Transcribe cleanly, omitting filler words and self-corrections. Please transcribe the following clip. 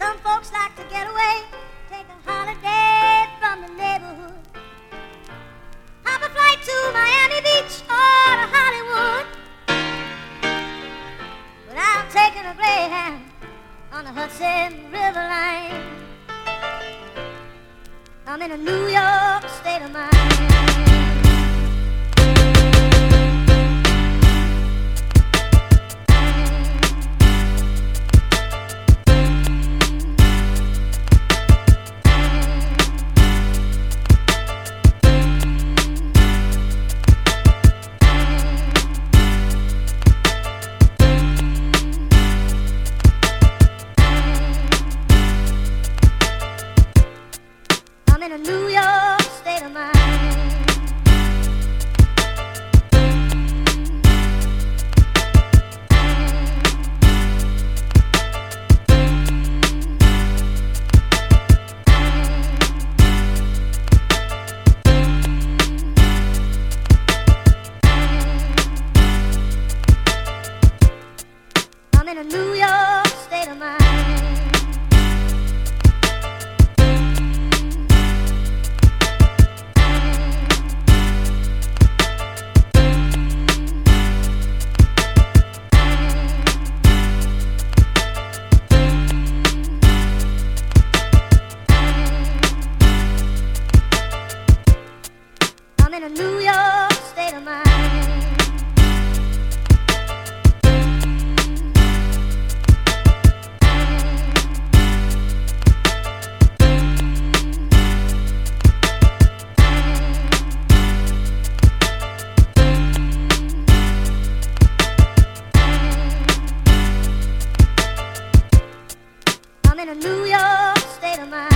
Some folks like to get away, take a holiday from the neighborhood. Hop a flight to Miami Beach or to Hollywood. But I'm taking a Greyhound on the Hudson River line. I'm in a New York state of mind. I'm in a New York state of mind. I'm in a New York state of mind. I'm in a New York state of mind. I'm in a New York state of mind.